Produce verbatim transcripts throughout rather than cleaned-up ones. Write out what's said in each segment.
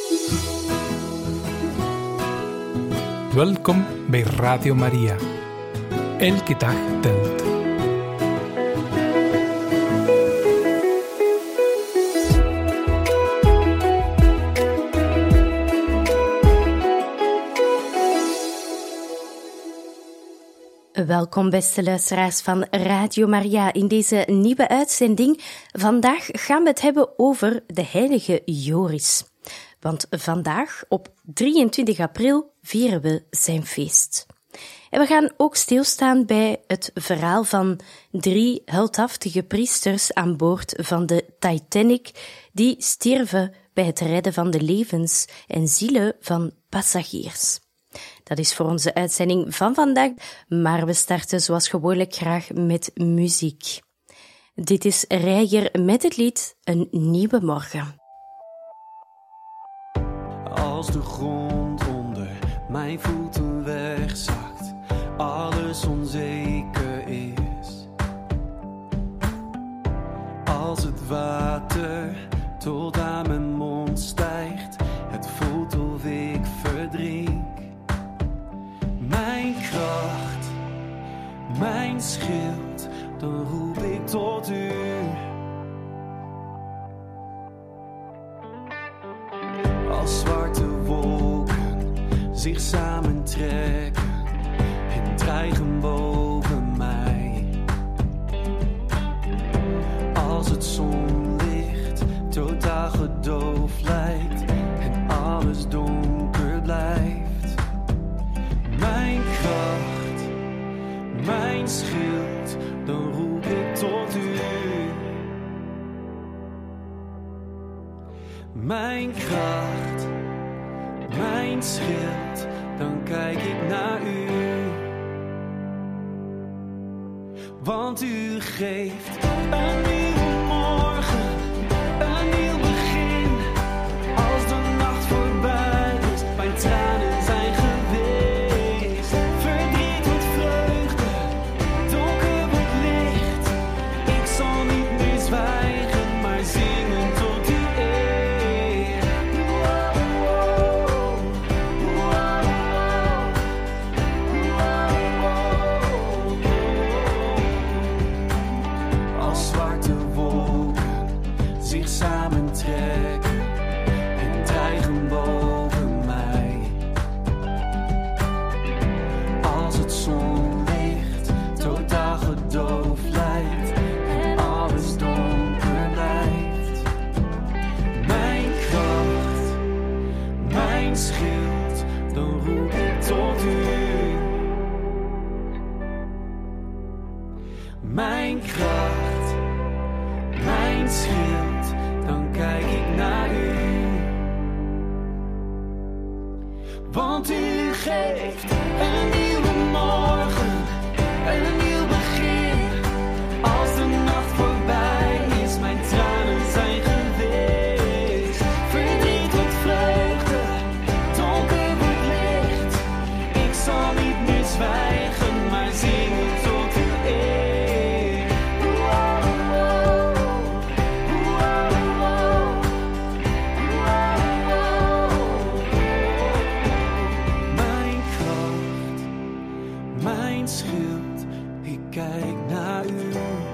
Welkom bij Radio Maria. Elke dag telt. Welkom beste luisteraars van Radio Maria in deze nieuwe uitzending. Vandaag gaan we het hebben over de heilige Joris. Want vandaag, op drieëntwintig april, vieren we zijn feest. En we gaan ook stilstaan bij het verhaal van drie heldhaftige priesters aan boord van de Titanic, die stierven bij het redden van de levens en zielen van passagiers. Dat is voor onze uitzending van vandaag, maar we starten zoals gewoonlijk graag met muziek. Dit is Reijer met het lied Een Nieuwe Morgen. Als de grond onder mijn voeten wegzakt, alles onzeker is. Als het water tot aan mijn mond stijgt, het voelt of ik verdrink. Mijn kracht, mijn schild, dan roep ik tot u. Als zwarte wolken zich samentrekken en dreigen boven mij. Als het zonlicht totaal gedoofd lijkt en alles donker blijft. Mijn kracht, mijn schild, dan roep ik tot u. Mijn kracht, mijn schild, dan kijk ik naar u. Want u geeft een nieuwe morgen, een nieuw begin. Als de nacht voorbij is, mijn tranen zijn geweest. Verdriet wordt vreugde, donker wordt licht. Ik zal niet meer zwijgen, maar zingen tot u eer. Als zwarte wolken zich samentrekken en dreigen boven mij. Als het zonlicht totaal gedoofd lijkt en alles donker blijft. Mijn kracht, mijn schild, dan roep ik tot u. Mijn kracht, mijn schild, dan kijk ik naar u. Want u geeft een nieuwe morgen, een nieuw begin. Als de nacht voorbij is, mijn tranen zijn geweest. Verdriet wordt vreugde, donker wordt licht. Ik zal niet meer zwijgen, maar zingen tot uw eer. Mijn kracht, mijn schild, ik kijk naar u.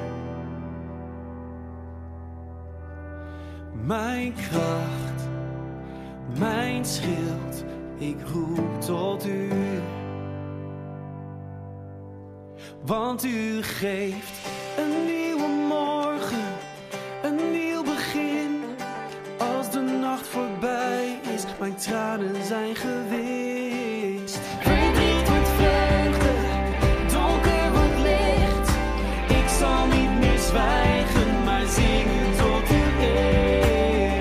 Mijn kracht, mijn schild, ik roep tot u. Want u geeft een nieuwe morgen, een nieuw begin. Als de nacht voorbij is, mijn tranen zijn geweest. Verdriet wordt vreugde, donker wordt licht. Ik zal niet meer zwijgen, maar zingen tot uw eer.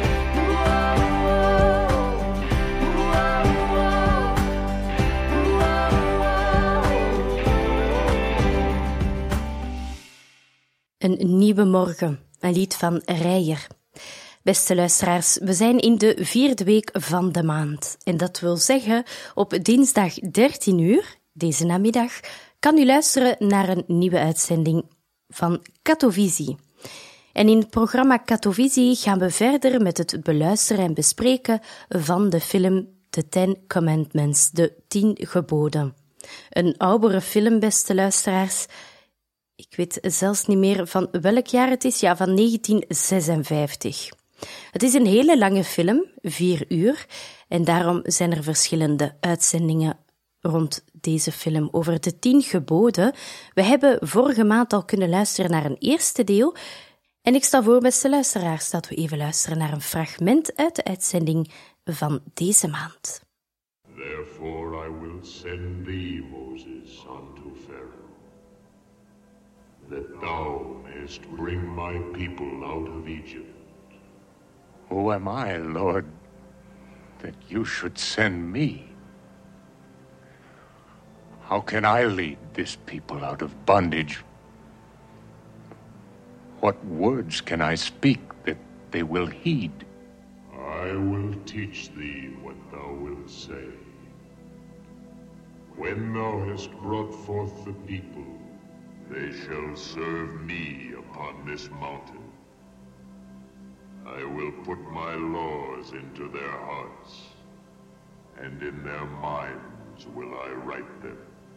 Een nieuwe morgen, een lied van Reijer. Beste luisteraars, we zijn in de vierde week van de maand. En dat wil zeggen, op dinsdag dertien uur, deze namiddag, kan u luisteren naar een nieuwe uitzending van Katovisie. En in het programma Katovisie gaan we verder met het beluisteren en bespreken van de film The Ten Commandments, de Tien Geboden. Een oudere film, beste luisteraars. Ik weet zelfs niet meer van welk jaar het is. Ja, van negentien zesenvijftig. Het is een hele lange film, vier uur. En daarom zijn er verschillende uitzendingen rond deze film over de tien geboden. We hebben vorige maand al kunnen luisteren naar een eerste deel. En ik stel voor, beste luisteraars, dat we even luisteren naar een fragment uit de uitzending van deze maand. Therefore I will send thee, Moses, unto Pharaoh, that thou mayest bring my people out of Egypt. Who am I, Lord, that you should send me? How can I lead this people out of bondage? What words can I speak that they will heed? I will teach thee what thou wilt say. When thou hast brought forth the people, they shall serve me upon this mountain. I will put my laws into their hearts, and in their minds will I write them.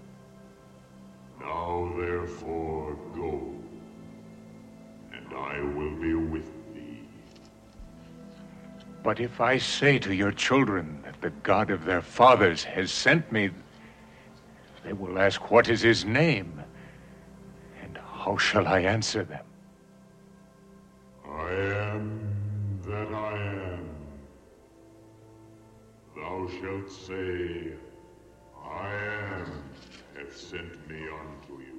Now therefore go, and I will be with thee. But if I say to your children that the God of their fathers has sent me, they will ask, what is his name? And how shall I answer them? I am that I am. Thou shalt say, I am hath sent me unto you.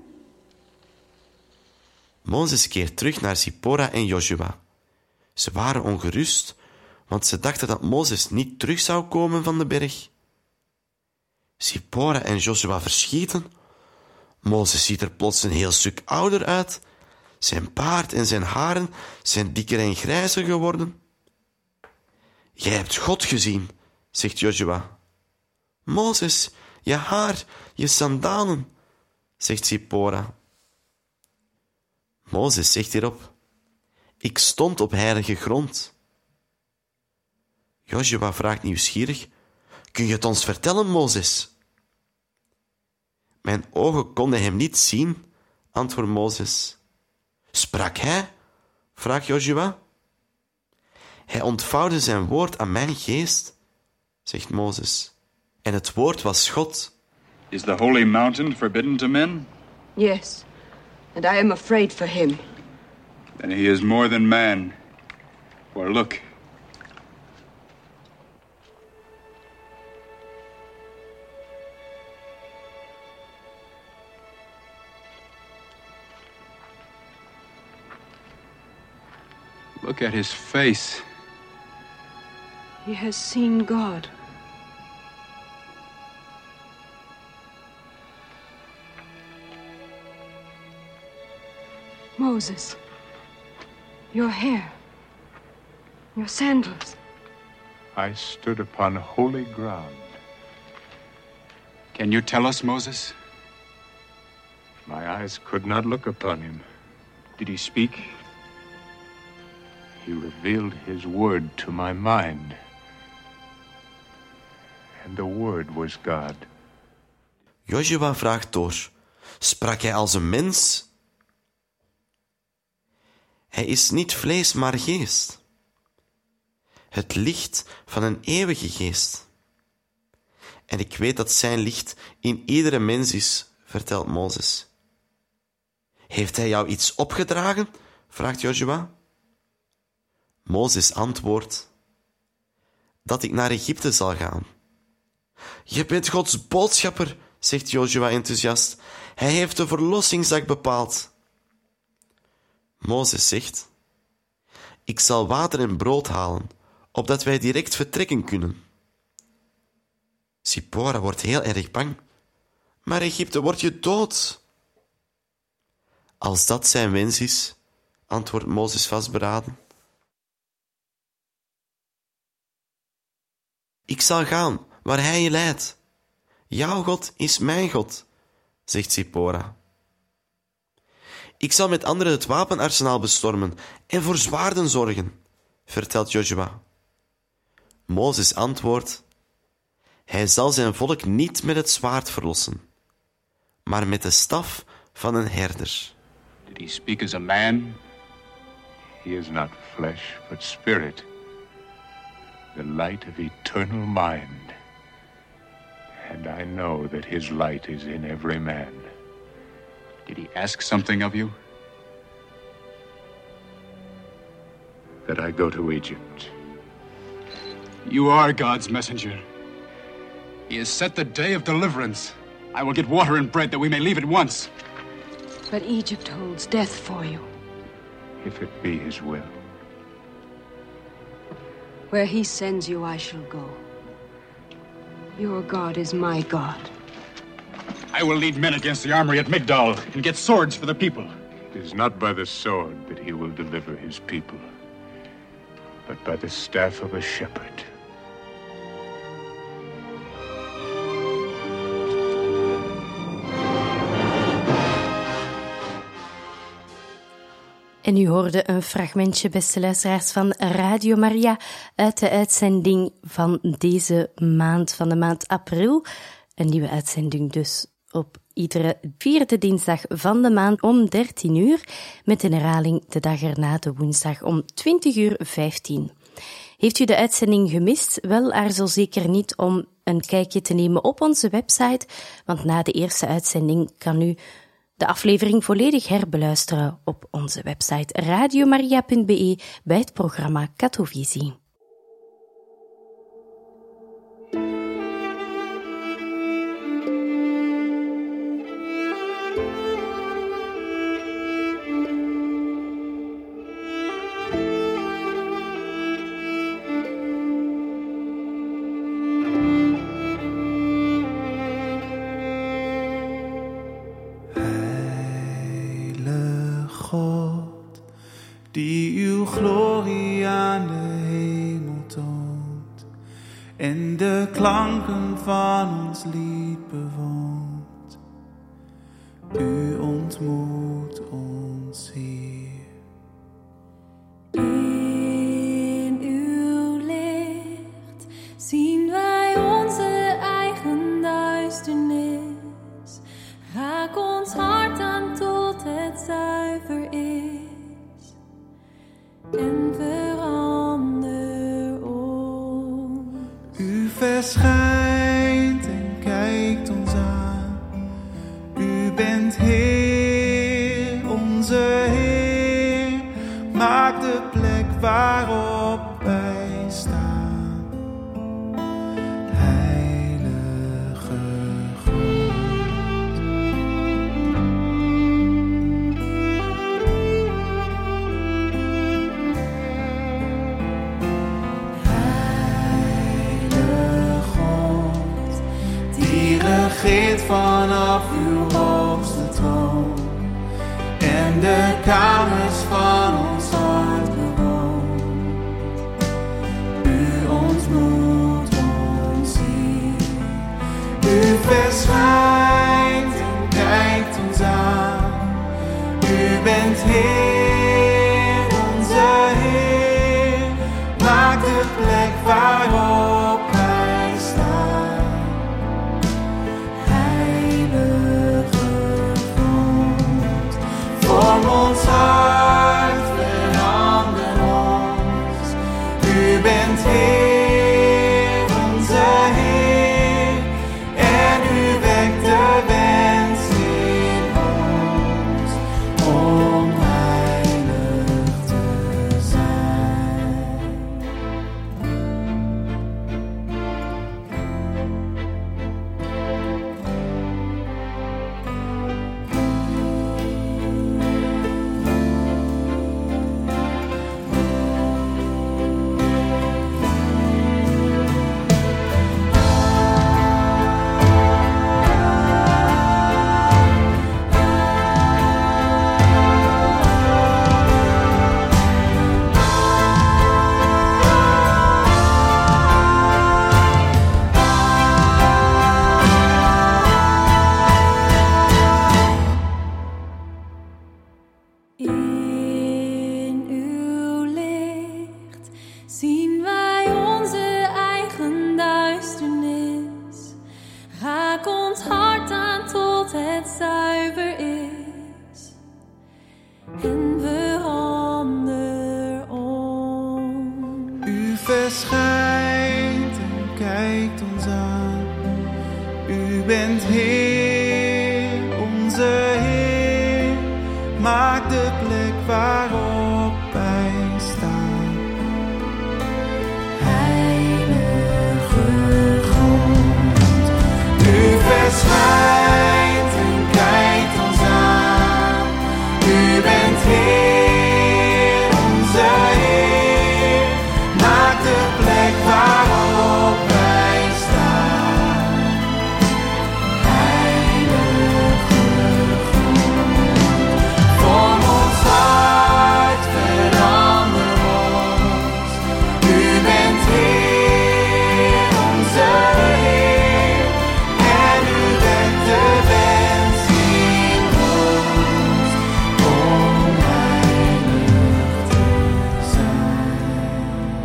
Mozes keert terug naar Zipporah en Joshua. Ze waren ongerust, want ze dachten dat Mozes niet terug zou komen van de berg. Zipporah en Joshua verschieten. Mozes ziet er plots een heel stuk ouder uit. Zijn baard en zijn haren zijn dikker en grijzer geworden. Jij hebt God gezien, zegt Joshua. Mozes, je haar, je sandalen, zegt Zipporah. Mozes zegt hierop, ik stond op heilige grond. Joshua vraagt nieuwsgierig, kun je het ons vertellen, Mozes? Mijn ogen konden hem niet zien, antwoordt Mozes. Sprak hij? vraagt Joshua. Hij ontvouwde zijn woord aan mijn geest, zegt Mozes. En het woord was God. Is the holy mountain forbidden to men? Yes, and I am afraid for him. Then he is more than man. For look, look at his face. He has seen God. Moses, your hair, your sandals. I stood upon holy ground. Can you tell us, Moses? My eyes could not look upon him. Did he speak? He revealed his word to my mind. And the word was God. Joshua vraagt door, sprak hij als een mens? Hij is niet vlees, maar geest. Het licht van een eeuwige geest. En ik weet dat zijn licht in iedere mens is, vertelt Mozes. Heeft hij jou iets opgedragen? Vraagt Joshua. Mozes antwoordt, dat ik naar Egypte zal gaan. Je bent Gods boodschapper, zegt Joshua enthousiast. Hij heeft de verlossingsdag bepaald. Mozes zegt, ik zal water en brood halen, opdat wij direct vertrekken kunnen. Zipporah wordt heel erg bang. Maar Egypte wordt je dood. Als dat zijn wens is, antwoordt Mozes vastberaden. Ik zal gaan waar hij je leidt. Jouw God is mijn God, zegt Zipporah. Ik zal met anderen het wapenarsenaal bestormen en voor zwaarden zorgen, vertelt Joshua. Mozes antwoordt: Hij zal zijn volk niet met het zwaard verlossen, maar met de staf van een herder. Did he speak as a man? He is not flesh, but spirit, the light of eternal mind. And I know that his light is in every man. Did he ask something of you? That I go to Egypt. You are God's messenger. He has set the day of deliverance. I will get water and bread that we may leave at once. But Egypt holds death for you. If it be his will. Where he sends you, I shall go. Your God is my God. I will lead men against the armory at Migdal and get swords for the people. It is not by the sword that he will deliver his people, but by the staff of a shepherd. En u hoorde een fragmentje, beste luisteraars, van Radio Maria uit de uitzending van deze maand, van de maand april. Een nieuwe uitzending dus op iedere vierde dinsdag van de maand om dertien uur, met een herhaling de dag erna, de woensdag, om twintig uur vijftien. Heeft u de uitzending gemist? Wel, aarzel zeker niet om een kijkje te nemen op onze website, want na de eerste uitzending kan u de aflevering volledig herbeluisteren op onze website radiomaria punt be bij het programma Katovisie. Die uw glorie aan de hemel toont en de klanken van ons lied bewoont. U ontmoet ons hier. In uw licht zien wij onze eigen duisternis. Raak ons hart aan tot het zuiver is. En verander ons. U verschijnt en kijkt ons aan. U bent Heer, onze Heer. Maak de plek waarop wij staan. Heilige grond. Regeert vanaf uw hoogste troon en de kamers van ons hart bewoont. U ontmoet ons hier. U verschijnt en kijkt ons aan. U bent Heer, onze Heer. Maak de plek waarop wij staan. Vorm ons hart, verheffen bent Heer, onze Heer. Maak de plek waarop wij staan heilige grond. U verschijnt en kijkt ons aan. U bent Heer, onze Heer. Maak de plek waarop wij staan heilige grond. Vorm ons hart, verander ons. U bent Heer, onze Heer. En u bent de wens in ons om heilig te zijn.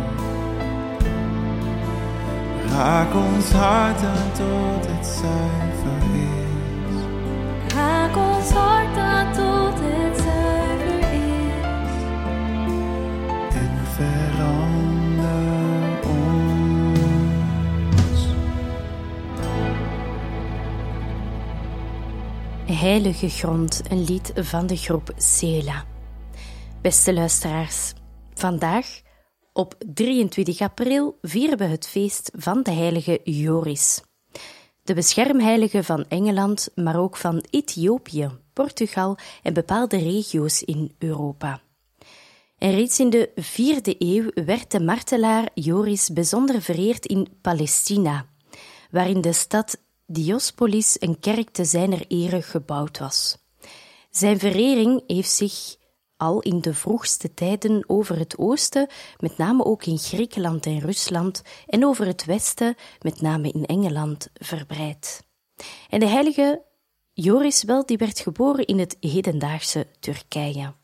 Raak ons hart aan tot het zuiver is. Raak ons hart aan tot het zuiver is. En verander ons. Heilige grond, een lied van de groep Sela. Beste luisteraars, vandaag op drieëntwintig april vieren we het feest van de heilige Joris. De beschermheilige van Engeland, maar ook van Ethiopië, Portugal en bepaalde regio's in Europa. En reeds in de vierde eeuw werd de martelaar Joris bijzonder vereerd in Palestina, waarin de stad Diospolis een kerk te zijner ere gebouwd was. Zijn verering heeft zich al in de vroegste tijden over het oosten, met name ook in Griekenland en Rusland, en over het westen, met name in Engeland, verbreid. En de heilige Joris wel, die werd geboren in het hedendaagse Turkije.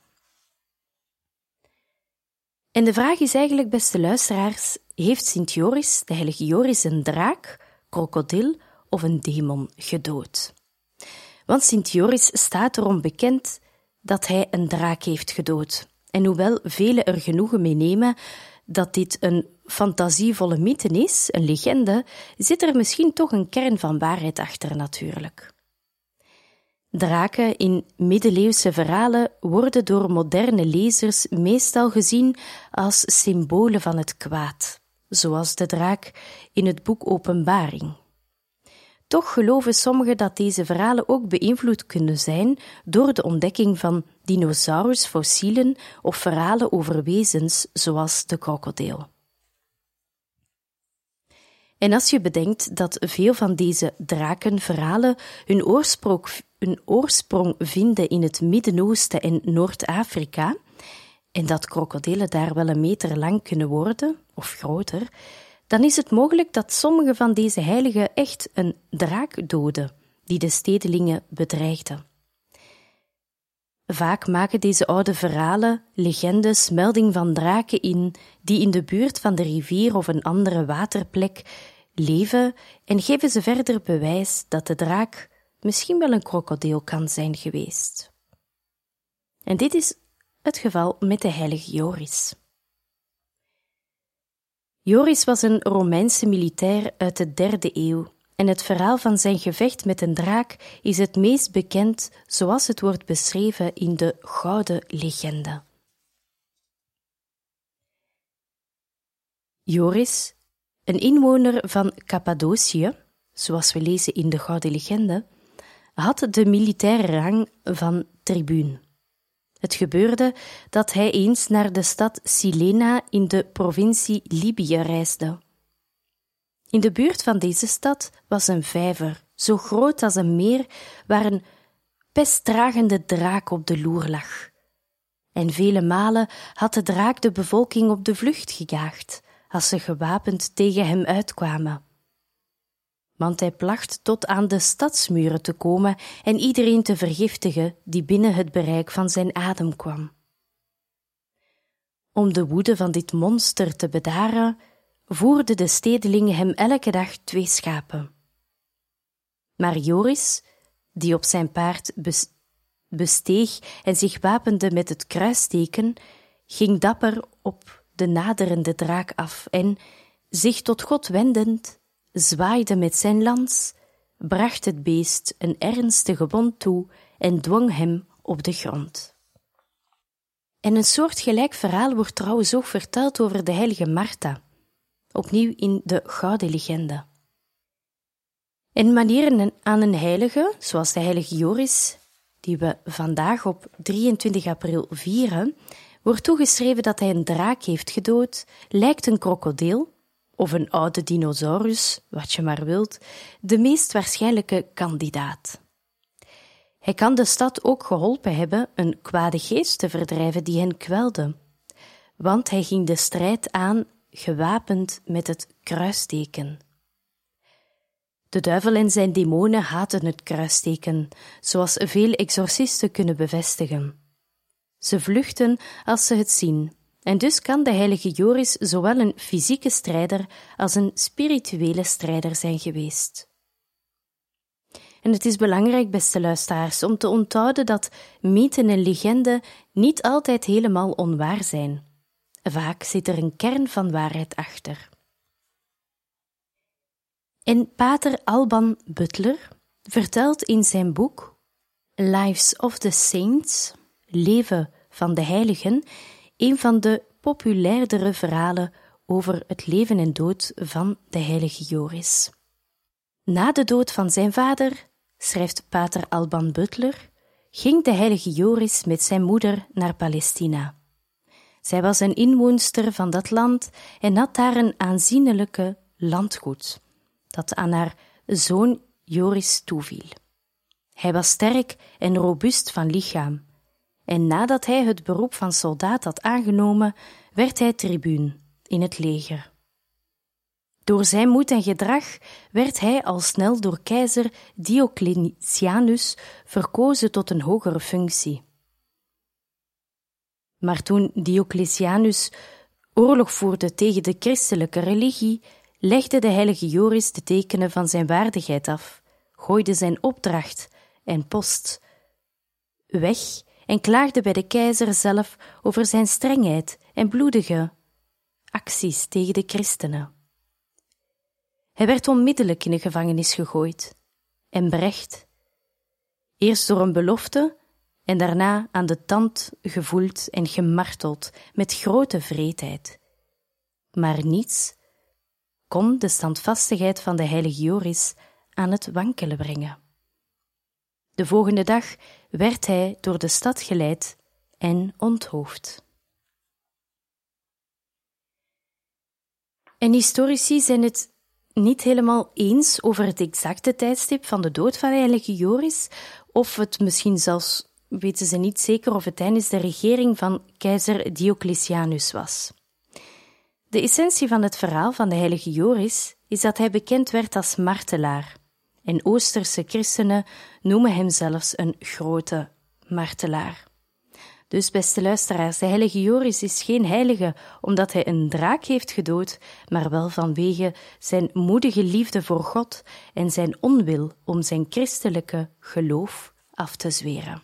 En de vraag is eigenlijk, beste luisteraars, heeft Sint Joris, de heilige Joris, een draak, krokodil of een demon gedood? Want Sint Joris staat erom bekend dat hij een draak heeft gedood. En hoewel velen er genoegen mee nemen dat dit een fantasievolle mythe is, een legende, zit er misschien toch een kern van waarheid achter natuurlijk. Draken in middeleeuwse verhalen worden door moderne lezers meestal gezien als symbolen van het kwaad, zoals de draak in het boek Openbaring. Toch geloven sommigen dat deze verhalen ook beïnvloed kunnen zijn door de ontdekking van dinosaurusfossielen of verhalen over wezens zoals de krokodil. En als je bedenkt dat veel van deze drakenverhalen hun oorsprong, hun oorsprong vinden in het Midden-Oosten en Noord-Afrika, en dat krokodillen daar wel een meter lang kunnen worden, of groter, dan is het mogelijk dat sommige van deze heiligen echt een draak doden, die de stedelingen bedreigden. Vaak maken deze oude verhalen, legendes, melding van draken in, die in de buurt van de rivier of een andere waterplek leven, en geven ze verder bewijs dat de draak misschien wel een krokodil kan zijn geweest. En dit is het geval met de heilige Joris. Joris was een Romeinse militair uit de derde eeuw en het verhaal van zijn gevecht met een draak is het meest bekend zoals het wordt beschreven in de Gouden Legende. Joris, een inwoner van Cappadocië, zoals we lezen in de Gouden Legende, had de militaire rang van tribuun. Het gebeurde dat hij eens naar de stad Silena in de provincie Libië reisde. In de buurt van deze stad was een vijver, zo groot als een meer, waar een pestdragende draak op de loer lag. En vele malen had de draak de bevolking op de vlucht gejaagd, als ze gewapend tegen hem uitkwamen. Want hij placht tot aan de stadsmuren te komen en iedereen te vergiftigen die binnen het bereik van zijn adem kwam. Om de woede van dit monster te bedaren, voerden de stedelingen hem elke dag twee schapen. Maar Joris, die op zijn paard besteeg en zich wapende met het kruisteken, ging dapper op de naderende draak af en, zich tot God wendend, zwaaide met zijn lans, bracht het beest een ernstige wond toe en dwong hem op de grond. En een soortgelijk verhaal wordt trouwens ook verteld over de heilige Martha, opnieuw in de Gouden Legende. En wanneer aan een heilige, zoals de heilige Joris, die we vandaag op drieëntwintig april vieren, wordt toegeschreven dat hij een draak heeft gedood, lijkt een krokodil, of een oude dinosaurus, wat je maar wilt, de meest waarschijnlijke kandidaat. Hij kan de stad ook geholpen hebben een kwade geest te verdrijven die hen kwelde, want hij ging de strijd aan gewapend met het kruisteken. De duivel en zijn demonen haten het kruisteken, zoals veel exorcisten kunnen bevestigen. Ze vluchten als ze het zien, en dus kan de heilige Joris zowel een fysieke strijder als een spirituele strijder zijn geweest. En het is belangrijk, beste luisteraars, om te onthouden dat mythen en legenden niet altijd helemaal onwaar zijn. Vaak zit er een kern van waarheid achter. En pater Alban Butler vertelt in zijn boek Lives of the Saints, Leven van de Heiligen, een van de populairdere verhalen over het leven en dood van de heilige Joris. Na de dood van zijn vader, schrijft pater Alban Butler, ging de heilige Joris met zijn moeder naar Palestina. Zij was een inwoonster van dat land en had daar een aanzienlijke landgoed, dat aan haar zoon Joris toeviel. Hij was sterk en robuust van lichaam, en nadat hij het beroep van soldaat had aangenomen, werd hij tribuun in het leger. Door zijn moed en gedrag werd hij al snel door keizer Diocletianus verkozen tot een hogere functie. Maar toen Diocletianus oorlog voerde tegen de christelijke religie, legde de heilige Joris de tekenen van zijn waardigheid af, gooide zijn opdracht en post weg en klaagde bij de keizer zelf over zijn strengheid en bloedige acties tegen de christenen. Hij werd onmiddellijk in de gevangenis gegooid en berecht, eerst door een belofte en daarna aan de tand gevoeld en gemarteld met grote wreedheid. Maar niets kon de standvastigheid van de heilige Joris aan het wankelen brengen. De volgende dag werd hij door de stad geleid en onthoofd. En historici zijn het niet helemaal eens over het exacte tijdstip van de dood van de heilige Joris, of het misschien zelfs, weten ze niet zeker, of het tijdens de regering van keizer Diocletianus was. De essentie van het verhaal van de heilige Joris is dat hij bekend werd als martelaar, en Oosterse christenen noemen hem zelfs een grote martelaar. Dus, beste luisteraars, de heilige Joris is geen heilige omdat hij een draak heeft gedood, maar wel vanwege zijn moedige liefde voor God en zijn onwil om zijn christelijke geloof af te zweren.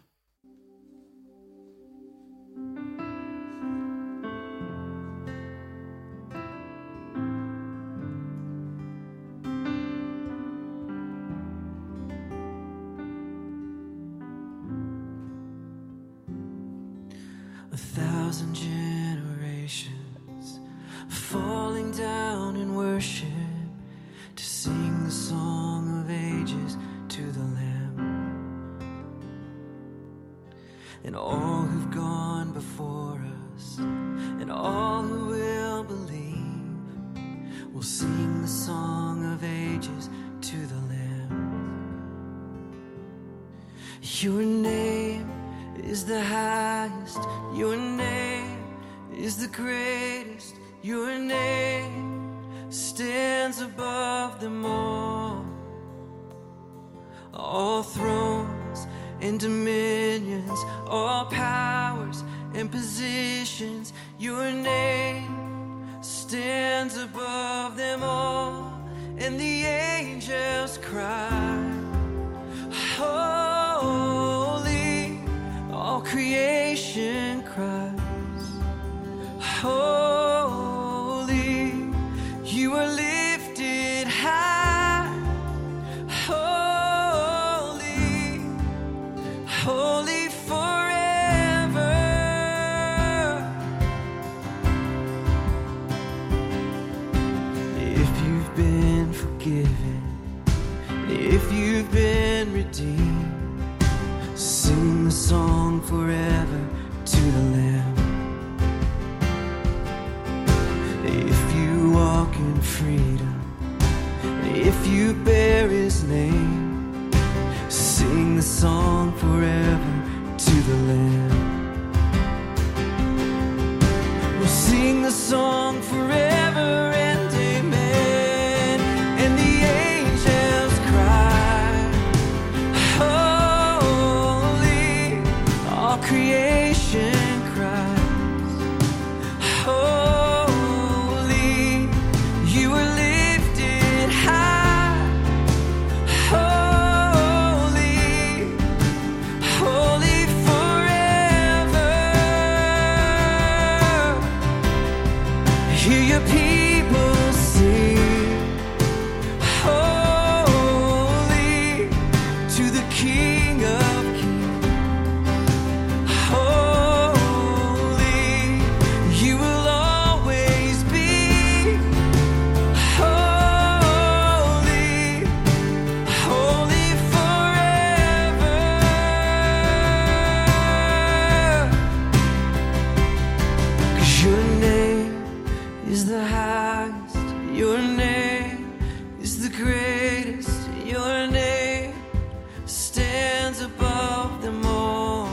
A thousand generations falling down in worship to sing the song of ages to the Lamb. And all who've gone before us and all who will believe will sing the song of ages to the Lamb. Your name is the highest, your name is the greatest, your name stands above them all. All thrones and dominions, all powers and positions, your name stands above them all. And the angels cry, holy, all creation cries, holy, you are lifted high, holy. forever to the Lamb. If you walk in freedom, if you bear His name, sing the song forever to the Lamb. We'll sing the song forever and amen. And the angels cry, holy. All creation cries, holy. You were lifted high, holy, holy forever. Hear your people sing, holy to the King of Kings. Holy, you will always be. Holy, holy forever. 'Cause your name is the highest, your name is the greatest, your name stands above them all.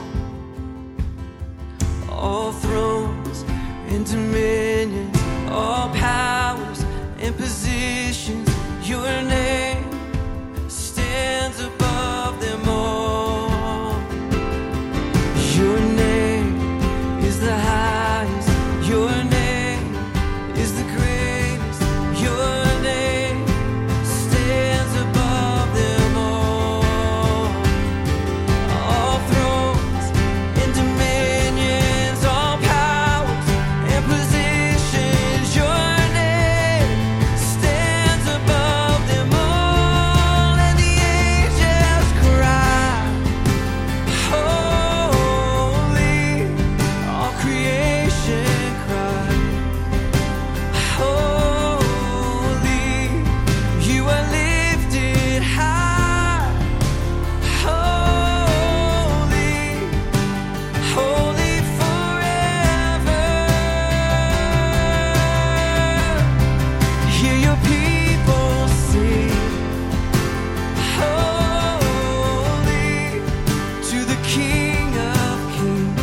All thrones and dominions, all powers and positions, your name stands above them all. Your name is the highest, your name is the greatest, your name stands above them all. All thrones and dominions, all powers and positions, your name stands above them all. And the angels cry, holy. All creation cries, holy. You are lifted high, holy, holy forever. Hear your people sing, holy to the King of Kings.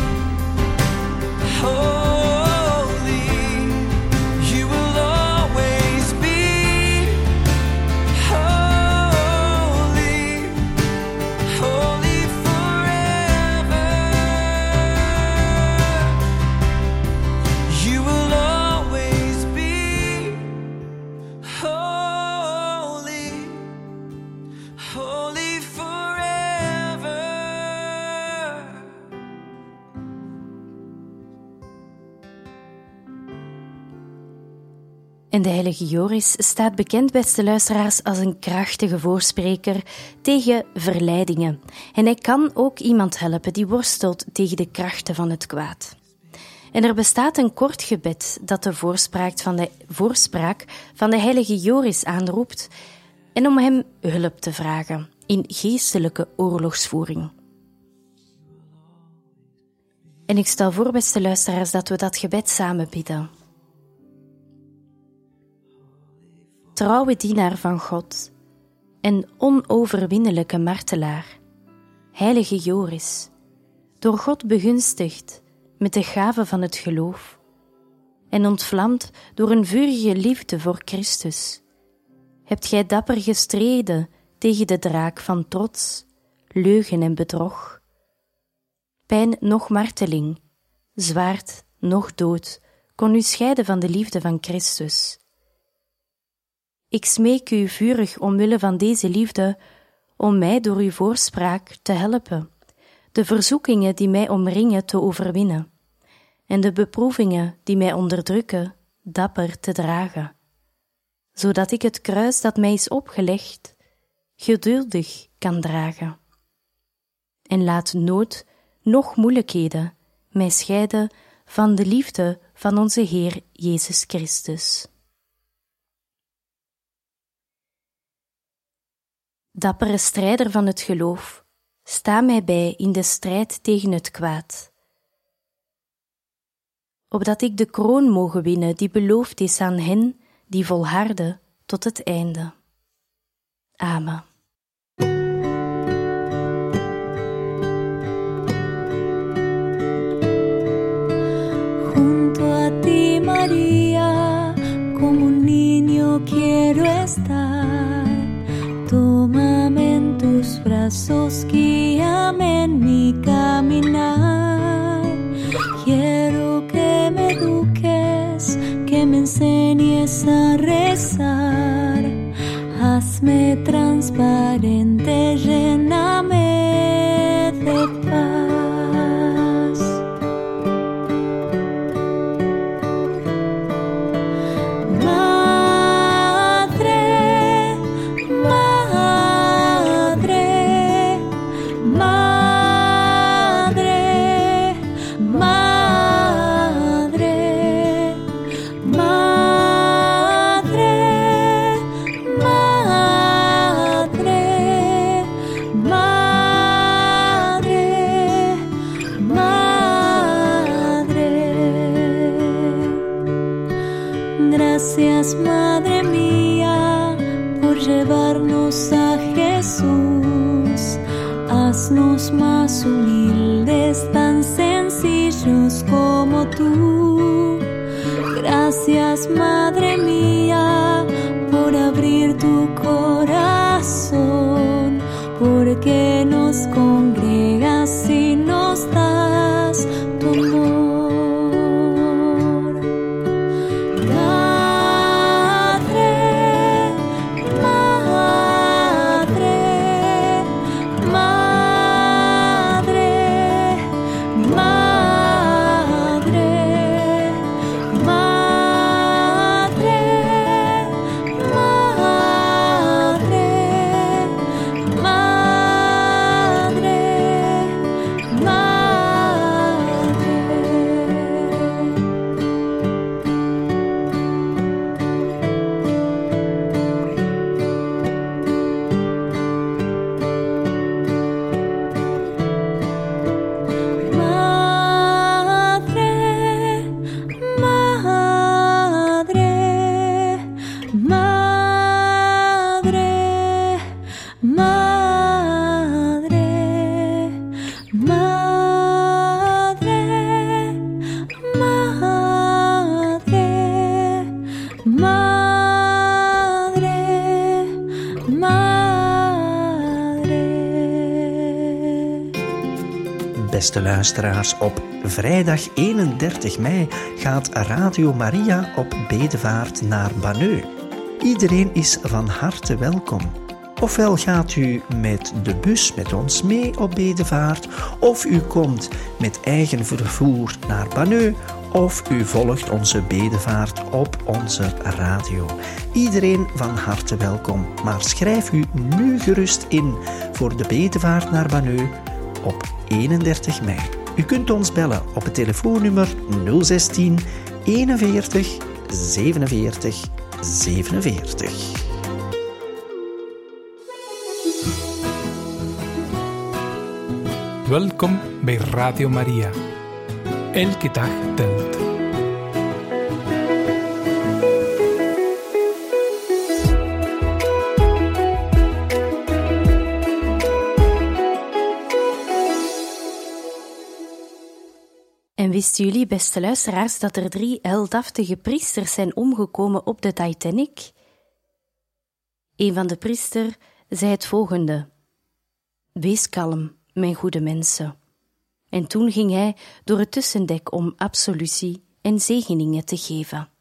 Holy, you will always be. Holy, holy forever. You will always be. Holy, holy forever. En de heilige Joris staat bekend, beste luisteraars, als een krachtige voorspreker tegen verleidingen. En hij kan ook iemand helpen die worstelt tegen de krachten van het kwaad. En er bestaat een kort gebed dat de voorspraak van de, voorspraak van de heilige Joris aanroept en om hem hulp te vragen in geestelijke oorlogsvoering. En ik stel voor, beste luisteraars, dat we dat gebed samen bidden. Trouwe dienaar van God en onoverwinnelijke martelaar, heilige Joris, door God begunstigd met de gave van het geloof en ontvlamd door een vurige liefde voor Christus, hebt gij dapper gestreden tegen de draak van trots, leugen en bedrog. Pijn noch marteling, zwaard noch dood kon u scheiden van de liefde van Christus. Ik smeek u vurig omwille van deze liefde om mij door uw voorspraak te helpen, de verzoekingen die mij omringen te overwinnen en de beproevingen die mij onderdrukken dapper te dragen, zodat ik het kruis dat mij is opgelegd geduldig kan dragen. En laat nood noch moeilijkheden mij scheiden van de liefde van onze Heer Jezus Christus. Dappere strijder van het geloof, sta mij bij in de strijd tegen het kwaad, opdat ik de kroon moge winnen die beloofd is aan hen die volharden tot het einde. Amen. Junto a ti, María, como un niño quiero estar. Tómame en tus brazos, guíame en mi caminar. Quiero que me eduques, que me enseñes a rezar. Hazme transparente, lléname de paz. Madre, madre, madre, madre, madre, Gracias, Madre mía, por llevarnos a Jesús. Haznos más humildes, tan sencillos como tú. Gracias, Madre mía, por abrir tu corazón, porque nos congregas y nos das tu amor. Beste luisteraars, op vrijdag eenendertig mei gaat Radio Maria op bedevaart naar Banneux. Iedereen is van harte welkom. Ofwel gaat u met de bus met ons mee op bedevaart, of u komt met eigen vervoer naar Banneux, of u volgt onze bedevaart op onze radio. Iedereen van harte welkom, maar schrijf u nu gerust in voor de bedevaart naar Banneux op eenendertig mei. U kunt ons bellen op het telefoonnummer nul zestien eenenveertig zevenenveertig zevenenveertig. Welkom bij Radio Maria. Elke dag telt. En wisten jullie, beste luisteraars, dat er drie heldhaftige priesters zijn omgekomen op de Titanic? Een van de priesters zei het volgende: wees kalm, mijn goede mensen. En toen ging hij door het tussendek om absolutie en zegeningen te geven.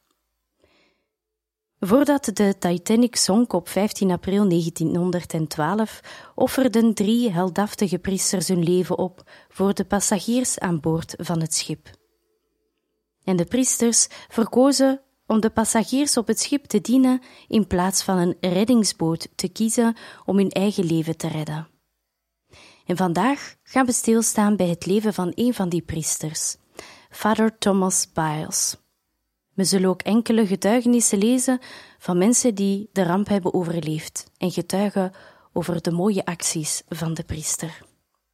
Voordat de Titanic zonk op vijftien april negentienhonderdtwaalf, offerden drie heldhaftige priesters hun leven op voor de passagiers aan boord van het schip. En de priesters verkozen om de passagiers op het schip te dienen in plaats van een reddingsboot te kiezen om hun eigen leven te redden. En vandaag gaan we stilstaan bij het leven van een van die priesters, Father Thomas Biles. We zullen ook enkele getuigenissen lezen van mensen die de ramp hebben overleefd en getuigen over de mooie acties van de priester.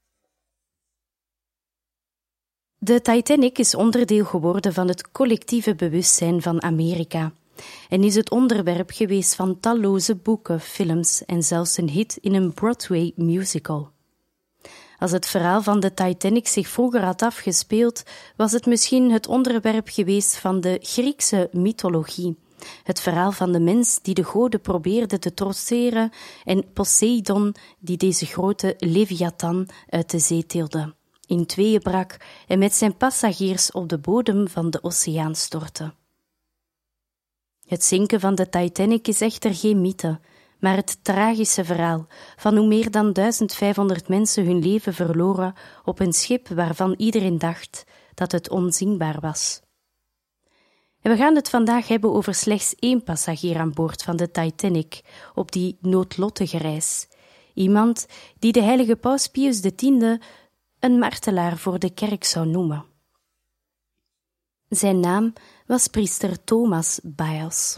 De Titanic is onderdeel geworden van het collectieve bewustzijn van Amerika en is het onderwerp geweest van talloze boeken, films en zelfs een hit in een Broadway musical. Als het verhaal van de Titanic zich vroeger had afgespeeld, was het misschien het onderwerp geweest van de Griekse mythologie. Het verhaal van de mens die de goden probeerde te trotseren en Poseidon die deze grote Leviathan uit de zee tilde, in tweeën brak en met zijn passagiers op de bodem van de oceaan stortte. Het zinken van de Titanic is echter geen mythe, maar het tragische verhaal van hoe meer dan duizend vijfhonderd mensen hun leven verloren op een schip waarvan iedereen dacht dat het onzinkbaar was. En we gaan het vandaag hebben over slechts één passagier aan boord van de Titanic op die noodlottige reis. Iemand die de heilige paus Pius X een martelaar voor de kerk zou noemen. Zijn naam was priester Thomas Byles.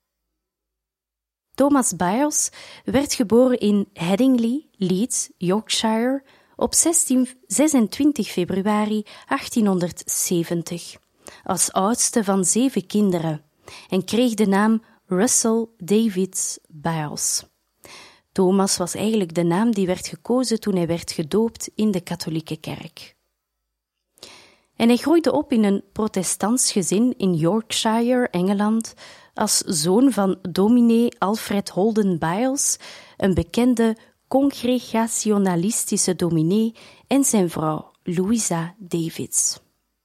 Thomas Byles werd geboren in Headingley, Leeds, Yorkshire, op zesentwintig februari achttienhonderdzeventig, als oudste van zeven kinderen, en kreeg de naam Russell David Byles. Thomas was eigenlijk de naam die werd gekozen toen hij werd gedoopt in de katholieke kerk. En hij groeide op in een protestants gezin in Yorkshire, Engeland, als zoon van dominee Alfred Holden Byles, een bekende congregationalistische dominee, en zijn vrouw Louisa Davids.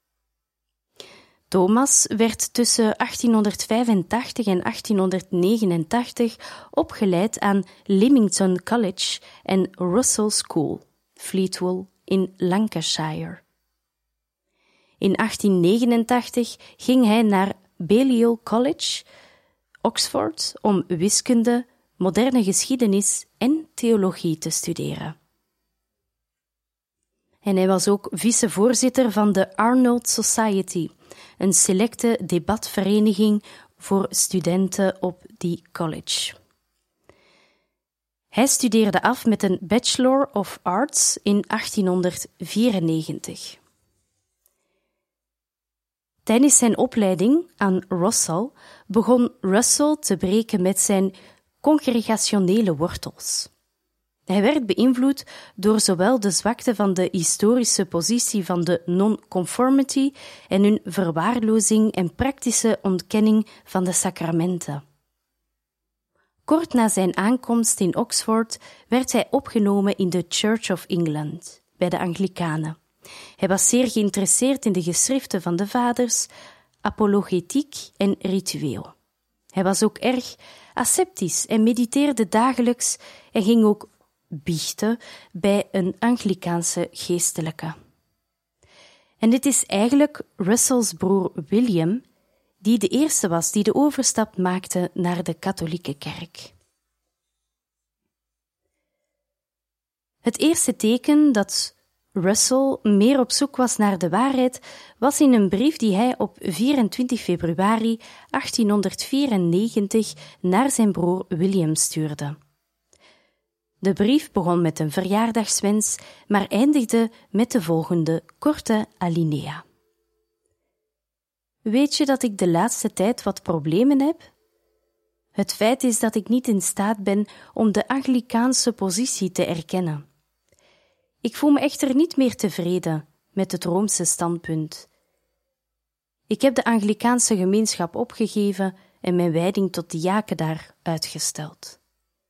Thomas werd tussen achttienhonderdvijfentachtig en achttienhonderdnegenentachtig opgeleid aan Leamington College en Russell School, Fleetwood in Lancashire. In achttien negenentachtig ging hij naar Balliol College, Oxford, om wiskunde, moderne geschiedenis en theologie te studeren. En hij was ook vicevoorzitter van de Arnold Society, een selecte debatvereniging voor studenten op die college. Hij studeerde af met een Bachelor of Arts in achttienhonderdvierennegentig. Tijdens zijn opleiding aan Russell begon Russell te breken met zijn congregationele wortels. Hij werd beïnvloed door zowel de zwakte van de historische positie van de non-conformity en hun verwaarlozing en praktische ontkenning van de sacramenten. Kort na zijn aankomst in Oxford werd hij opgenomen in de Church of England, bij de Anglikanen. Hij was zeer geïnteresseerd in de geschriften van de vaders, apologetiek en ritueel. Hij was ook erg ascetisch en mediteerde dagelijks en ging ook biechten bij een Anglikaanse geestelijke. En dit is eigenlijk Russells broer William, die de eerste was die de overstap maakte naar de katholieke kerk. Het eerste teken dat Russell meer op zoek was naar de waarheid, was in een brief die hij op vierentwintig februari achttienhonderdvierennegentig naar zijn broer William stuurde. De brief begon met een verjaardagswens, maar eindigde met de volgende korte alinea. Weet je dat ik de laatste tijd wat problemen heb? Het feit is dat ik niet in staat ben om de Anglikaanse positie te erkennen. Ik voel me echter niet meer tevreden met het Roomse standpunt. Ik heb de Anglikaanse gemeenschap opgegeven en mijn wijding tot diaken daar uitgesteld.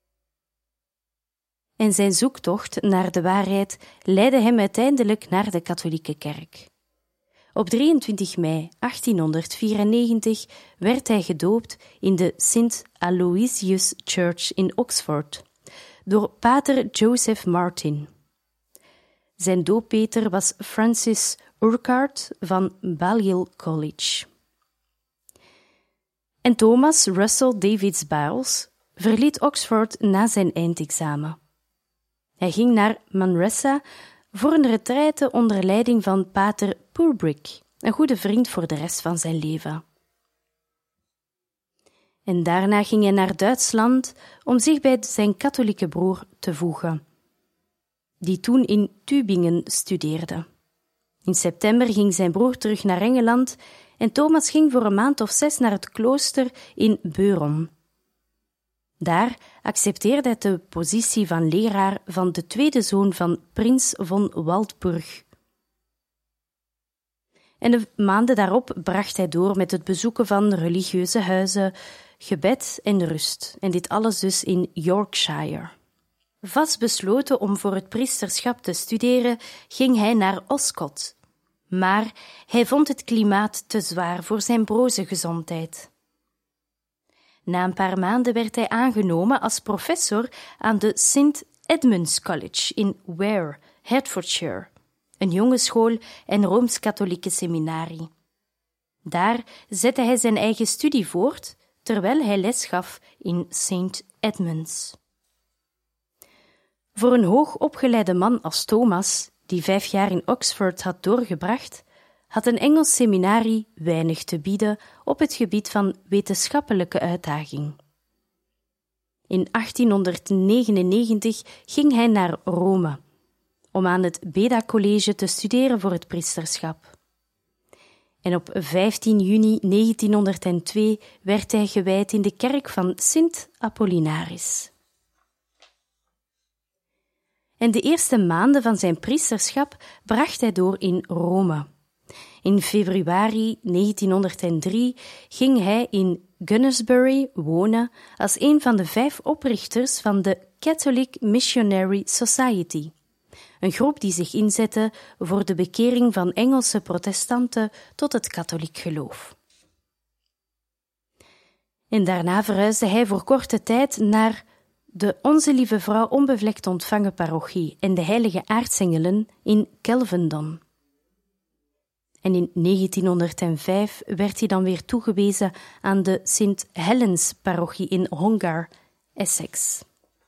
En zijn zoektocht naar de waarheid leidde hem uiteindelijk naar de katholieke kerk. Op drieëntwintig mei achttienhonderdvierennegentig werd hij gedoopt in de Saint Aloysius Church in Oxford door pater Joseph Martin. Zijn dooppeter was Francis Urquhart van Balliol College. En Thomas Russell Davids Byles verliet Oxford na zijn eindexamen. Hij ging naar Manresa voor een retraite onder leiding van pater Purbrick, een goede vriend voor de rest van zijn leven. En daarna ging hij naar Duitsland om zich bij zijn katholieke broer te voegen, die toen in Tübingen studeerde. In september ging zijn broer terug naar Engeland en Thomas ging voor een maand of zes naar het klooster in Beuron. Daar accepteerde hij de positie van leraar van de tweede zoon van prins von Waldburg. En de maanden daarop bracht hij door met het bezoeken van religieuze huizen, gebed en rust, en dit alles dus in Yorkshire. Vastbesloten om voor het priesterschap te studeren, ging hij naar Oscott. Maar hij vond het klimaat te zwaar voor zijn broze gezondheid. Na een paar maanden werd hij aangenomen als professor aan de Saint Edmunds College in Ware, Hertfordshire, een jongensschool en rooms-katholieke seminarie. Daar zette hij zijn eigen studie voort, terwijl hij les gaf in Saint Edmunds. Voor een hoogopgeleide man als Thomas, die vijf jaar in Oxford had doorgebracht, had een Engels seminarie weinig te bieden op het gebied van wetenschappelijke uitdaging. In achttienhonderdnegenennegentig ging hij naar Rome, om aan het Beda College te studeren voor het priesterschap. En op vijftien juni negentienhonderdtwee werd hij gewijd in de kerk van Sint Apollinaris. En de eerste maanden van zijn priesterschap bracht hij door in Rome. In februari negentienhonderddrie ging hij in Gunnersbury wonen als een van de vijf oprichters van de Catholic Missionary Society, een groep die zich inzette voor de bekering van Engelse protestanten tot het katholiek geloof. En daarna verhuisde hij voor korte tijd naar de Onze Lieve Vrouw Onbevlekt Ontvangen parochie en de Heilige Aartsengelen in Kelvendon. En in negentienhonderdvijf werd hij dan weer toegewezen aan de Sint Helens parochie in Ongar, Essex.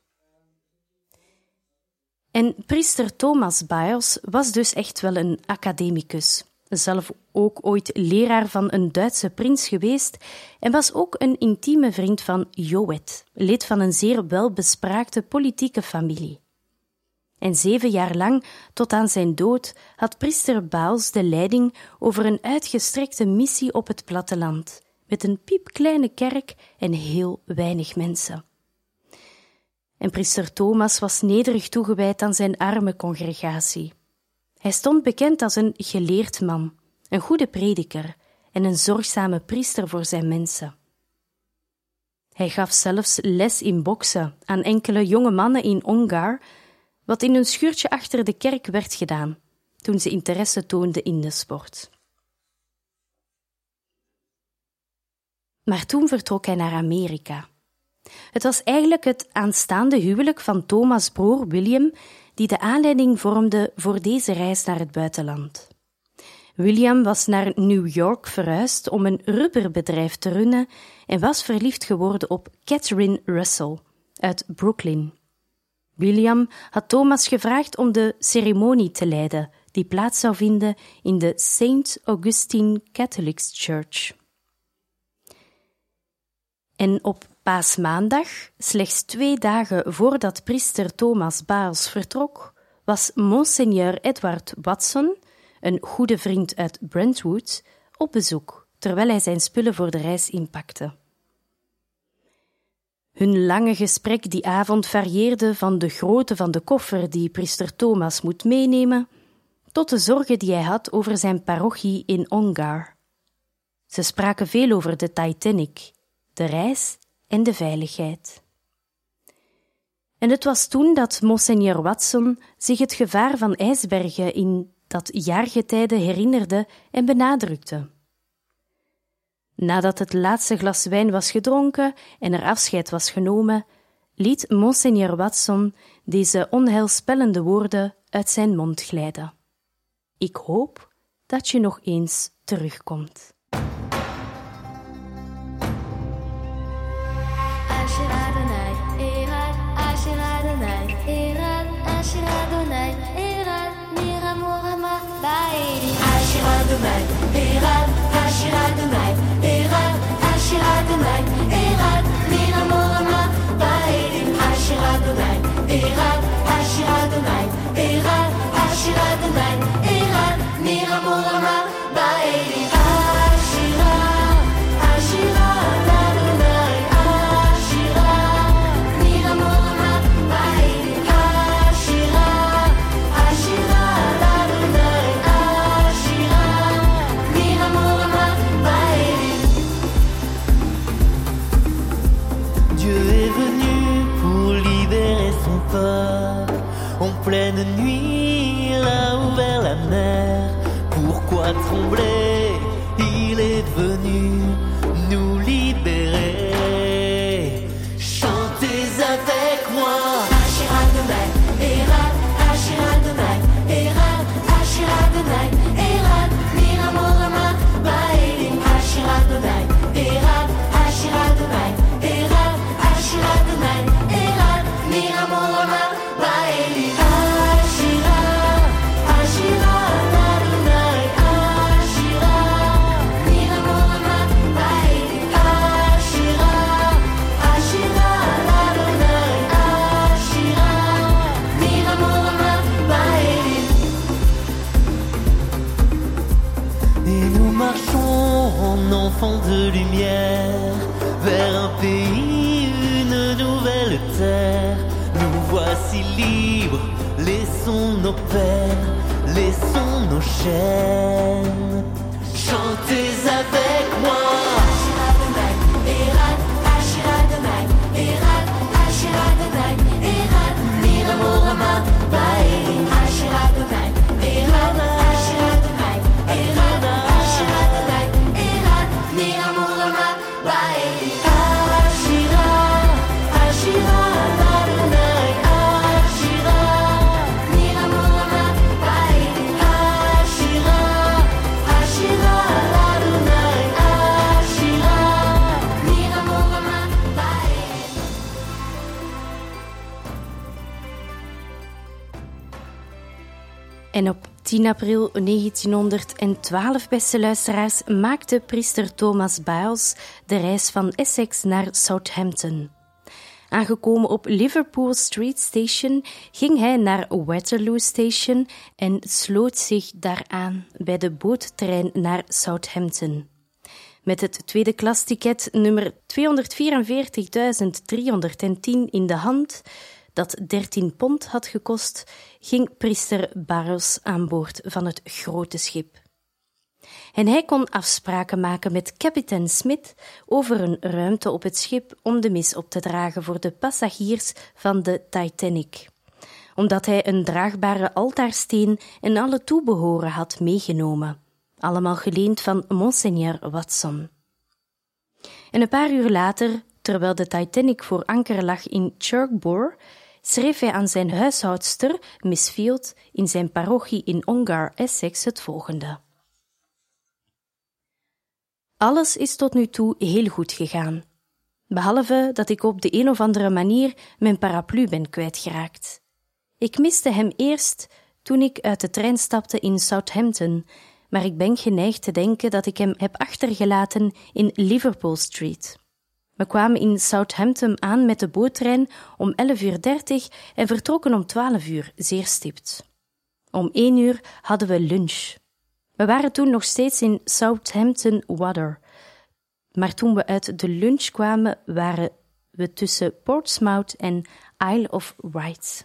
En priester Thomas Byles was dus echt wel een academicus, zelf ook ooit leraar van een Duitse prins geweest en was ook een intieme vriend van Jowett, lid van een zeer welbespraakte politieke familie. En zeven jaar lang, tot aan zijn dood, had priester Byles de leiding over een uitgestrekte missie op het platteland, met een piepkleine kerk en heel weinig mensen. En priester Thomas was nederig toegewijd aan zijn arme congregatie. Hij stond bekend als een geleerd man, een goede prediker en een zorgzame priester voor zijn mensen. Hij gaf zelfs les in boksen aan enkele jonge mannen in Ongar, wat in een schuurtje achter de kerk werd gedaan, toen ze interesse toonden in de sport. Maar toen vertrok hij naar Amerika. Het was eigenlijk het aanstaande huwelijk van Thomas' broer William die de aanleiding vormde voor deze reis naar het buitenland. William was naar New York verhuisd om een rubberbedrijf te runnen en was verliefd geworden op Catherine Russell uit Brooklyn. William had Thomas gevraagd om de ceremonie te leiden die plaats zou vinden in de Saint Augustine Catholic Church. En op Paasmaandag, slechts twee dagen voordat priester Thomas Byles vertrok, was Monseigneur Edward Watson, een goede vriend uit Brentwood, op bezoek, terwijl hij zijn spullen voor de reis inpakte. Hun lange gesprek die avond varieerde van de grootte van de koffer die priester Thomas moet meenemen, tot de zorgen die hij had over zijn parochie in Ongar. Ze spraken veel over de Titanic, de reis en de veiligheid. En het was toen dat Monseigneur Watson zich het gevaar van ijsbergen in dat jaargetijde herinnerde en benadrukte. Nadat het laatste glas wijn was gedronken en er afscheid was genomen, liet Monseigneur Watson deze onheilspellende woorden uit zijn mond glijden. Ik hoop dat je nog eens terugkomt. Adonai, Erad, Asher Adonai, Erad, Asher Adonai, Erad, Mira Morama, Baedim, Asher Adonai, Erad, Asher Adonai, Erad, Asher Adonai, Erad, Mira et son peuple. En pleine nuit, il a ouvert la mer. Pourquoi trembler? Il est venu nous libérer. Chantez avec moi. Asher Adonai, Erad, Asher Adonai, Erad, Asher Adonai, Erad, Miramorama, Baelim, Asher Adonai, Erad, Asher Adonai, Erad, Asher Adonai, Erad, Miramorama, Baelim, Ashira, Ashira, Adonai, Ashira, Miramorama, Baelim, Ashira, Ashira, Adonai, Ashira, Miramorama, Baelim. Et nous marchons en enfants de lumière vers un pays, une nouvelle terre. Nous voici libres, laissons nos peines, laissons nos chaînes. Chantez avec moi. Asher Adonai, Erad, Asher Adonai, Erad, Asher Adonai, Erad, Miramorama, Baelim, Asher Adonai, Erad, Asher Adonai, Erad, Asher Adonai, Erad, Miramorama, Baelim, Ashira, Ashira, Adonai, Ashira, Miramorama, Baelim, Ashira, Ashira, Adonai, Ashira, Miramorama, Baelim. En op tien april negentienhonderdtwaalf, beste luisteraars, maakte priester Thomas Biles de reis van Essex naar Southampton. Aangekomen op Liverpool Street Station ging hij naar Waterloo Station en sloot zich daaraan bij de boottrein naar Southampton. Met het tweede klasticket nummer tweehonderdvierenveertigduizend driehonderdtien in de hand, dat dertien pond had gekost, ging priester Barrows aan boord van het grote schip. En hij kon afspraken maken met kapitein Smith over een ruimte op het schip om de mis op te dragen voor de passagiers van de Titanic, omdat hij een draagbare altaarsteen en alle toebehoren had meegenomen, allemaal geleend van Monseigneur Watson. En een paar uur later, terwijl de Titanic voor anker lag in Cherbourg, schreef hij aan zijn huishoudster, Miss Field, in zijn parochie in Ongar, Essex, het volgende. Alles is tot nu toe heel goed gegaan, behalve dat ik op de een of andere manier mijn paraplu ben kwijtgeraakt. Ik miste hem eerst toen ik uit de trein stapte in Southampton, maar ik ben geneigd te denken dat ik hem heb achtergelaten in Liverpool Street. We kwamen in Southampton aan met de boottrein om elf uur dertig en vertrokken om twaalf uur, zeer stipt. Om één uur hadden we lunch. We waren toen nog steeds in Southampton Water, maar toen we uit de lunch kwamen, waren we tussen Portsmouth en Isle of Wight.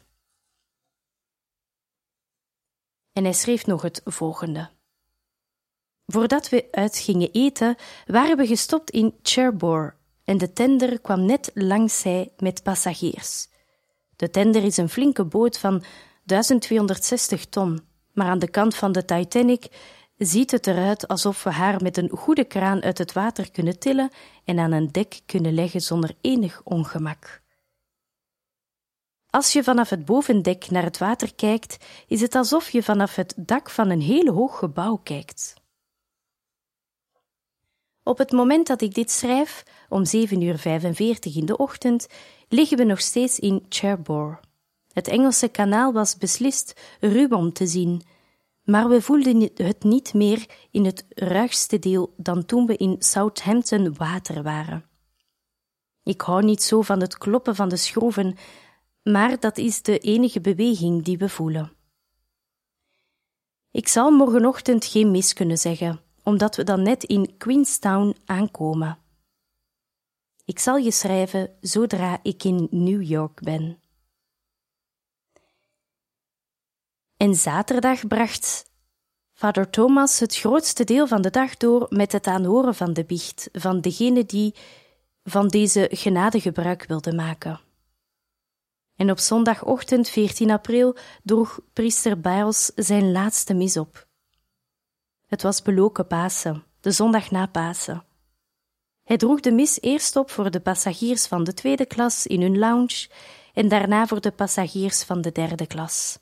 En hij schreef nog het volgende. Voordat we uit gingen eten, waren we gestopt in Cherbourg en de tender kwam net langs zij met passagiers. De tender is een flinke boot van duizend tweehonderdzestig ton, maar aan de kant van de Titanic ziet het eruit alsof we haar met een goede kraan uit het water kunnen tillen en aan een dek kunnen leggen zonder enig ongemak. Als je vanaf het bovendek naar het water kijkt, is het alsof je vanaf het dak van een heel hoog gebouw kijkt. Op het moment dat ik dit schrijf, om zeven uur vijfenveertig in de ochtend, liggen we nog steeds in Cherbourg. Het Engelse kanaal was beslist ruw om te zien, maar we voelden het niet meer in het ruigste deel dan toen we in Southampton Water waren. Ik hou niet zo van het kloppen van de schroeven, maar dat is de enige beweging die we voelen. Ik zal morgenochtend geen mis kunnen zeggen, omdat we dan net in Queenstown aankomen. Ik zal je schrijven zodra ik in New York ben. En zaterdag bracht vader Thomas het grootste deel van de dag door met het aanhoren van de biecht van degene die van deze genade gebruik wilde maken. En op zondagochtend veertien april droeg priester Biles zijn laatste mis op. Het was beloken Pasen, de zondag na Pasen. Hij droeg de mis eerst op voor de passagiers van de tweede klas in hun lounge en daarna voor de passagiers van de derde klas.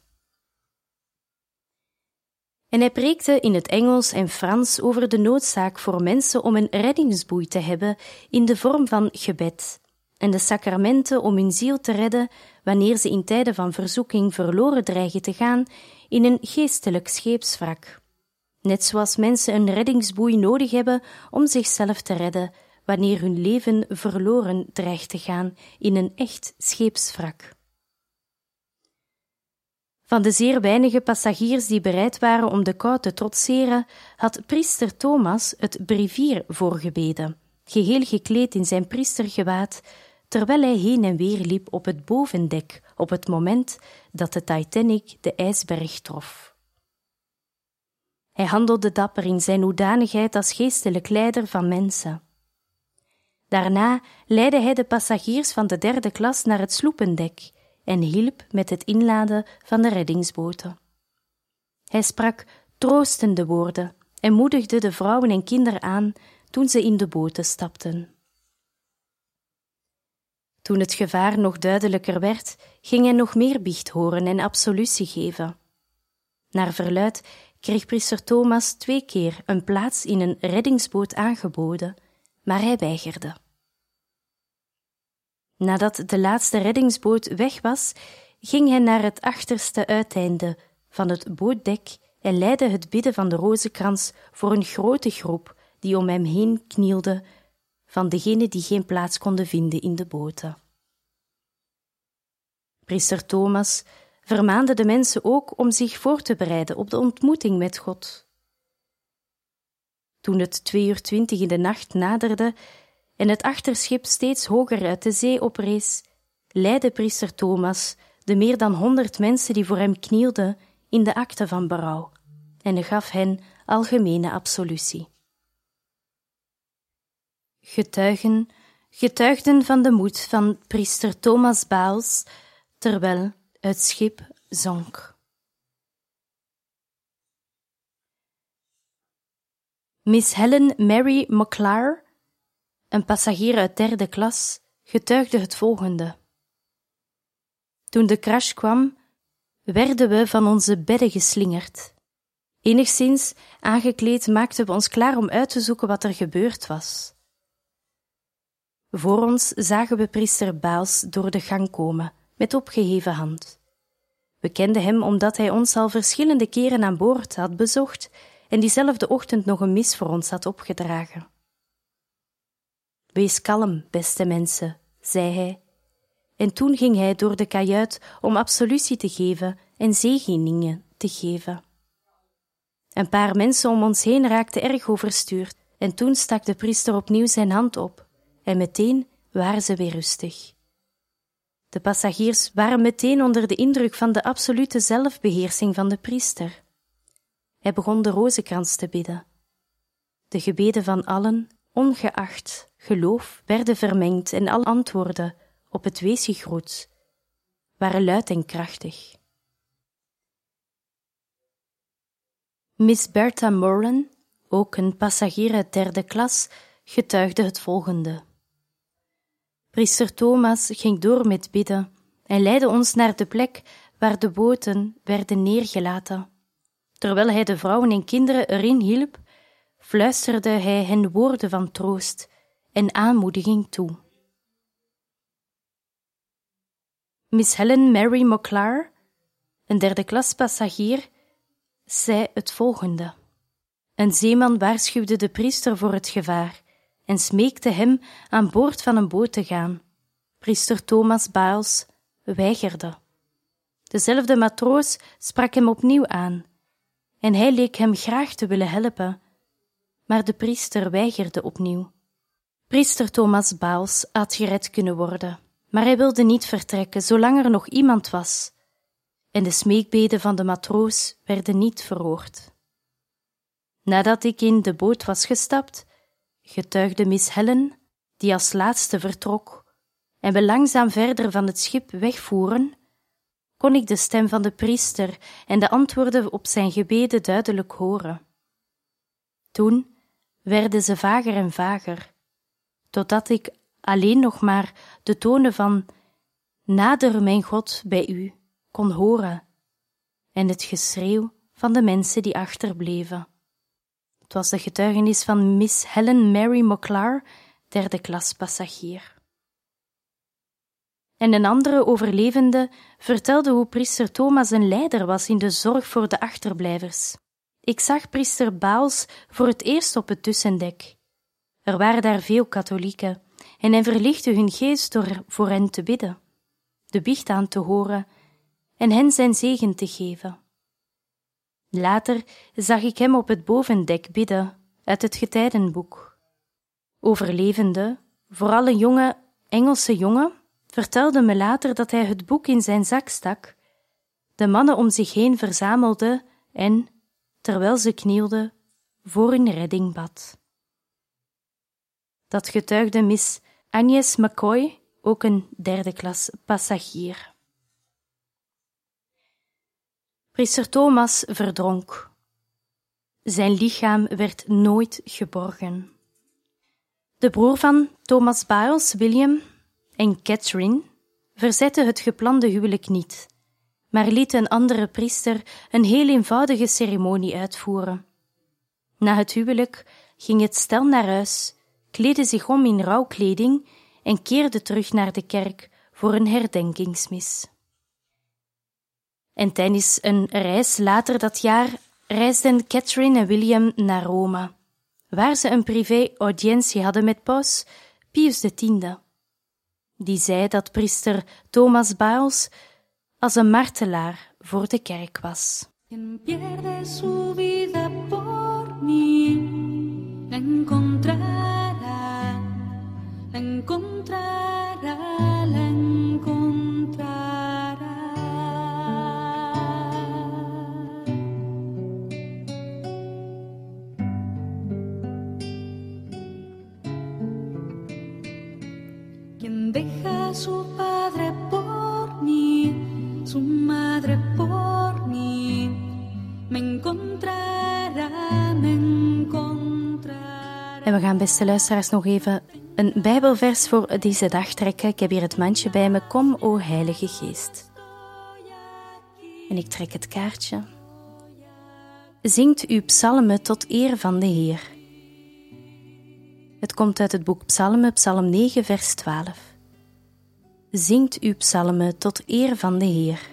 En hij preekte in het Engels en Frans over de noodzaak voor mensen om een reddingsboei te hebben in de vorm van gebed en de sacramenten om hun ziel te redden wanneer ze in tijden van verzoeking verloren dreigen te gaan in een geestelijk scheepswrak. Net zoals mensen een reddingsboei nodig hebben om zichzelf te redden wanneer hun leven verloren dreigt te gaan in een echt scheepswrak. Van de zeer weinige passagiers die bereid waren om de kou te trotseren, had priester Thomas het brevier voorgebeden, geheel gekleed in zijn priestergewaad, terwijl hij heen en weer liep op het bovendek op het moment dat de Titanic de ijsberg trof. Hij handelde dapper in zijn hoedanigheid als geestelijk leider van mensen. Daarna leidde hij de passagiers van de derde klas naar het sloependek en hielp met het inladen van de reddingsboten. Hij sprak troostende woorden en moedigde de vrouwen en kinderen aan toen ze in de boten stapten. Toen het gevaar nog duidelijker werd, ging hij nog meer biecht horen en absolutie geven. Naar verluidt kreeg priester Thomas twee keer een plaats in een reddingsboot aangeboden, maar hij weigerde. Nadat de laatste reddingsboot weg was, ging hij naar het achterste uiteinde van het bootdek en leidde het bidden van de rozenkrans voor een grote groep die om hem heen knielde, van degenen die geen plaats konden vinden in de boten. Priester Thomas vermaande de mensen ook om zich voor te bereiden op de ontmoeting met God. Toen het twee uur twintig in de nacht naderde en het achterschip steeds hoger uit de zee oprees, leidde priester Thomas de meer dan honderd mensen die voor hem knielden in de akte van berouw en gaf hen algemene absolutie. Getuigen, getuigden van de moed van priester Thomas Biles, terwijl het schip zonk. Miss Helen Mary McClare, een passagier uit derde klas, getuigde het volgende. Toen de crash kwam, werden we van onze bedden geslingerd. Enigszins aangekleed maakten we ons klaar om uit te zoeken wat er gebeurd was. Voor ons zagen we priester Biles door de gang komen, met opgeheven hand. We kenden hem omdat hij ons al verschillende keren aan boord had bezocht en diezelfde ochtend nog een mis voor ons had opgedragen. Wees kalm, beste mensen, zei hij, en toen ging hij door de kajuit om absolutie te geven en zegeningen te geven. Een paar mensen om ons heen raakten erg overstuurd en toen stak de priester opnieuw zijn hand op en meteen waren ze weer rustig. De passagiers waren meteen onder de indruk van de absolute zelfbeheersing van de priester. Hij begon de rozenkrans te bidden. De gebeden van allen, ongeacht geloof, werden vermengd en alle antwoorden op het weesgegroet waren luid en krachtig. Miss Bertha Moran, ook een passagier uit derde klas, getuigde het volgende. Priester Thomas ging door met bidden en leidde ons naar de plek waar de boten werden neergelaten. Terwijl hij de vrouwen en kinderen erin hielp, fluisterde hij hen woorden van troost en aanmoediging toe. Miss Helen Mary McClare, een derde klas passagier, zei het volgende. Een zeeman waarschuwde de priester voor het gevaar en smeekte hem aan boord van een boot te gaan. Priester Thomas Biles weigerde. Dezelfde matroos sprak hem opnieuw aan en hij leek hem graag te willen helpen, maar de priester weigerde opnieuw. Priester Thomas Biles had gered kunnen worden, maar hij wilde niet vertrekken zolang er nog iemand was, en de smeekbeden van de matroos werden niet verhoord. Nadat ik in de boot was gestapt, getuigde Miss Helen, die als laatste vertrok, en we langzaam verder van het schip wegvoeren, kon ik de stem van de priester en de antwoorden op zijn gebeden duidelijk horen. Toen werden ze vager en vager, totdat ik alleen nog maar de tonen van "Nader, mijn God, bij u" kon horen en het geschreeuw van de mensen die achterbleven. Het was de getuigenis van Miss Helen Mary Mocklar, derde klas passagier. En een andere overlevende vertelde hoe priester Thomas een leider was in de zorg voor de achterblijvers. Ik zag priester Baals voor het eerst op het tussendek. Er waren daar veel katholieken en hij verlichtte hun geest door voor hen te bidden, de biecht aan te horen en hen zijn zegen te geven. Later zag ik hem op het bovendek bidden uit het getijdenboek. Overlevende, vooral een jonge Engelse jongen, vertelde me later dat hij het boek in zijn zak stak, de mannen om zich heen verzamelde en, terwijl ze knielden, voor hun redding bad. Dat getuigde Miss Agnes McCoy, ook een derde klas passagier. Priester Thomas verdronk. Zijn lichaam werd nooit geborgen. De broer van Thomas Biles, William, en Catherine verzetten het geplande huwelijk niet, maar lieten een andere priester een heel eenvoudige ceremonie uitvoeren. Na het huwelijk ging het stel naar huis, kleedde zich om in rouwkleding en keerde terug naar de kerk voor een herdenkingsmis. En tijdens een reis later dat jaar reisden Catherine en William naar Rome, waar ze een privé-audiëntie hadden met paus Pius X. Die zei dat priester Thomas Biles als een martelaar voor de kerk was. Quien pierde su vida por mí, la encontrará, la encontrará, la encontrará. Quien deja a su padre por mí, su madre por mí, me encontrará, me encontrará. En we gaan, beste luisteraars, nog even een Bijbelvers voor deze dag trekken. Ik heb hier het mandje bij me. Kom, o Heilige Geest. En ik trek het kaartje. Zingt uw psalmen tot eer van de Heer. Het komt uit het boek Psalmen, Psalm negen, vers twaalf. Zingt uw psalmen tot eer van de Heer.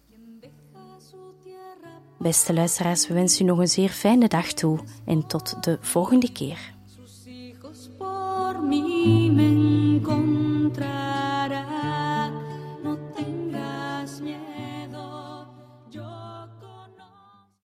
Beste luisteraars, we wensen u nog een zeer fijne dag toe en tot de volgende keer. Por mí.